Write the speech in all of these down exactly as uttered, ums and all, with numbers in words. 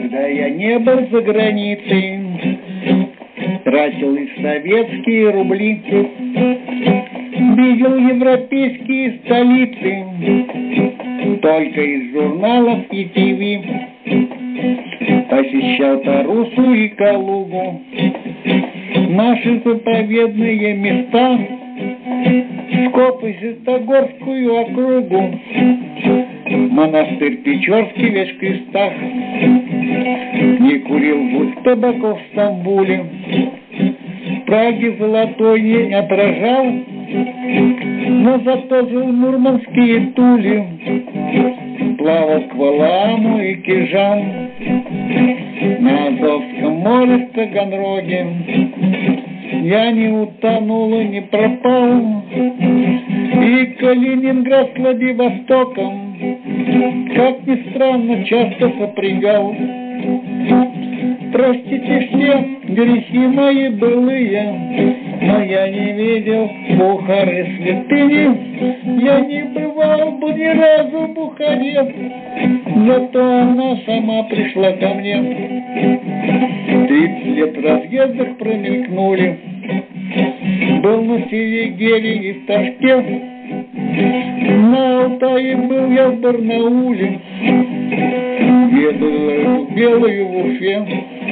Когда я не был за границей, тратил и советские рубли, видел европейские столицы только из журналов и ТВ. Посещал Тарусу и Калугу, наши заповедные места, Скоп и Святогорскую округу, монастырь Печорский весь в крестах. Не курил гусь табаку в Стамбуле, в Праге золотой не отражал, но зато жил в Мурманске и Туле, плавал к Валааму и Кижан, на Азовском море в Таганроге. Я не утонул и не пропал, и Калининград с Владивостоком, как ни странно, часто сопрягал. Простите все грехи мои былые, но я не видел Бухары святыни, я не бывал бы ни разу в Бухаре, зато она сама пришла ко мне. Тридцать лет в разъездах промелькнули, был на Селигере и в Ташке, на Алтае был я в Барнауле, еду белую в Уфе.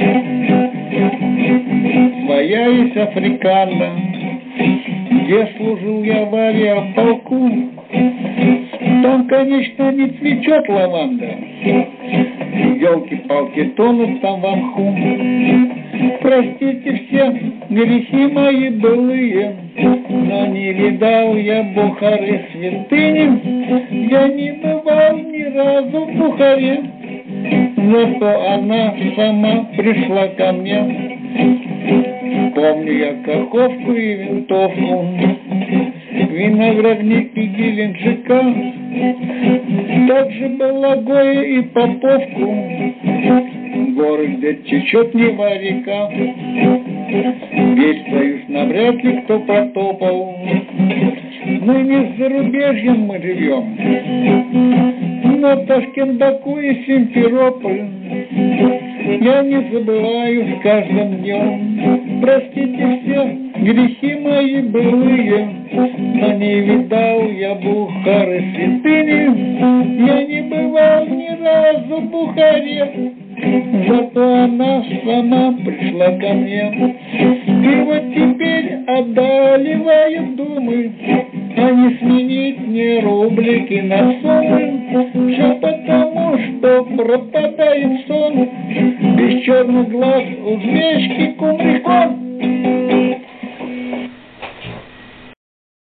Своя есть Африкана, где служил я в авиаполку. Там, конечно, не цветет лаванда, елки-палки тонут там во мху. Простите все грехи мои былые, но не видал я Бухары святыни, я не бывал ни разу в Бухаре, зато она сама пришла ко мне. Помню я Каховку и Винтовку, виноградники Геленджика, также Балагоя и Поповку, горы, где течет Нева река. Весь Союз навряд ли кто протопал, мы не с зарубежьем мы живем, но Ташкент, Баку и Симферополь я не забываю с каждым днем. Простите все грехи мои былые, но не видал я Бухары святыни, я не бывал ни разу в Бухаре, зато она сама пришла ко мне. И вот теперь одолевают думы, а не сменить мне рублики на суммы. Все потому, что пропадает сон, без черных глаз узбечки кумы.